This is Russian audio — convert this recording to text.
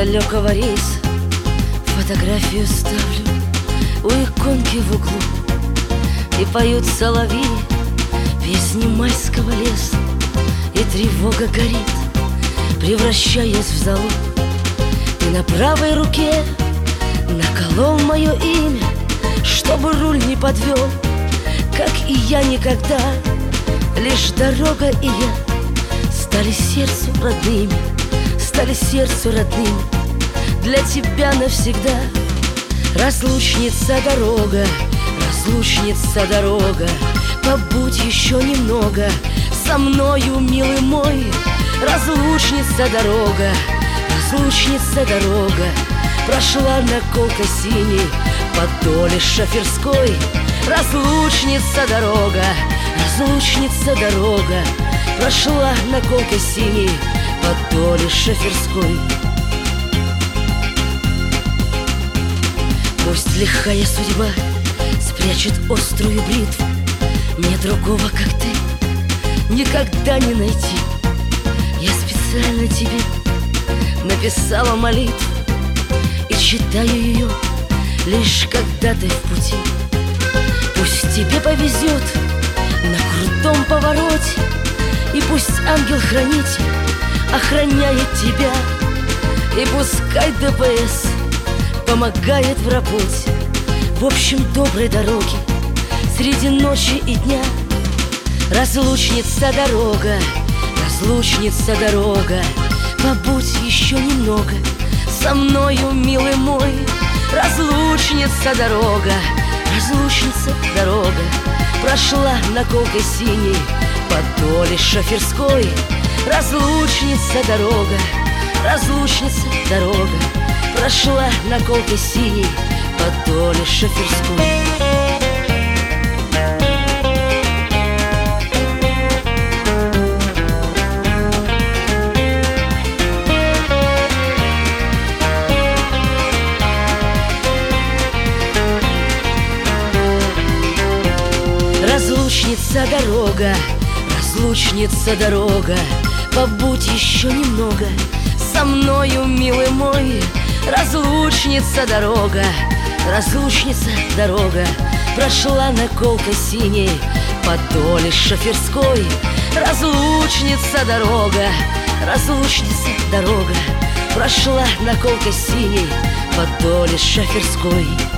далекого рейса фотографию ставлю у иконки в углу, и поют соловьи песни майского леса, и тревога горит, превращаясь в золу. И на правой руке наколол мое имя, чтобы руль не подвел, как и я никогда. Лишь дорога и я стали сердцу родными, стали сердцу родными для тебя навсегда. Разлучница дорога, разлучница дорога, побудь еще немного со мною, милый мой. Разлучница дорога, разлучница дорога, прошла наколка синей по доле шоферской. Разлучница дорога, разлучница дорога, прошла наколка синей по доле шоферской. Пусть лихая судьба спрячет острую бритву, мне другого, как ты, никогда не найти. Я специально тебе написала молитву и читаю ее лишь когда ты в пути. Пусть тебе повезет на крутом повороте, и пусть ангел-хранитель охраняет тебя, и пускай ДПС помогает в работе. В общем, доброй дороги среди ночи и дня. Разлучница дорога, разлучница дорога, побудь еще немного со мною, милый мой. Разлучница дорога, разлучница дорога, прошла наколкой синей по доле шоферской. Разлучница дорога, разлучница дорога, прошла наколкой синей по доле шоферской. Разлучница дорога, разлучница дорога, побудь еще немного со мною, милый мой. Разлучница дорога, разлучница дорога, прошла наколка синей по доле шоферской. Разлучница дорога, разлучница дорога, прошла наколка синей по доле шоферской.